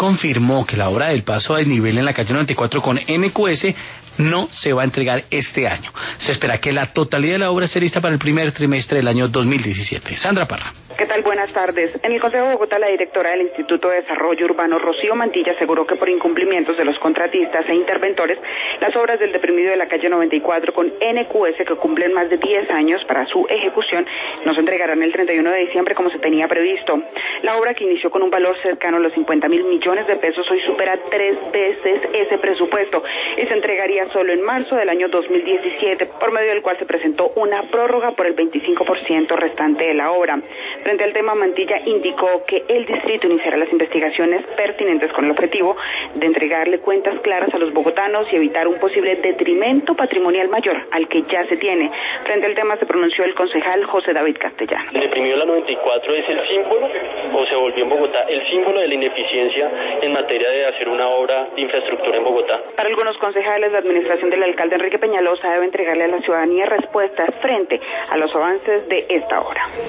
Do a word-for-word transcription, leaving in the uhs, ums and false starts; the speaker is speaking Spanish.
confirmó que la obra del paso a desnivel en la calle noventa y cuatro con N Q S no se va a entregar este año. Se espera que la totalidad de la obra esté lista para el primer trimestre del año dos mil diecisiete. Sandra Parra. ¿Qué tal? Buenas tardes. En el Consejo de Bogotá, la directora del Instituto de Desarrollo Urbano, Rocío Mantilla, aseguró que por incumplimientos de los contratistas e interventores, las obras del deprimido de la calle noventa y cuatro con N Q S, que cumplen más de diez años para su ejecución, no se entregarán el treinta y uno de diciembre como se tenía previsto. La obra, que inició con un valor cercano a los cincuenta mil millones de pesos, hoy supera tres veces ese presupuesto y se entregaría solo en marzo del año dos mil diecisiete, por medio del cual se presentó una prórroga por el veinticinco por ciento restante de la obra. Frente al tema, Mantilla indicó que el distrito iniciará las investigaciones pertinentes con el objetivo de entregarle cuentas claras a los bogotanos y evitar un posible detrimento patrimonial mayor al que ya se tiene. Frente al tema se pronunció el concejal José David Castellano. El deprimido de la noventa y cuatro es el símbolo, o se volvió en Bogotá, el símbolo de la ineficiencia en materia de hacer una obra de infraestructura en Bogotá. Para algunos concejales, la administración del alcalde Enrique Peñalosa debe entregarle a la ciudadanía respuestas frente a los avances de esta obra.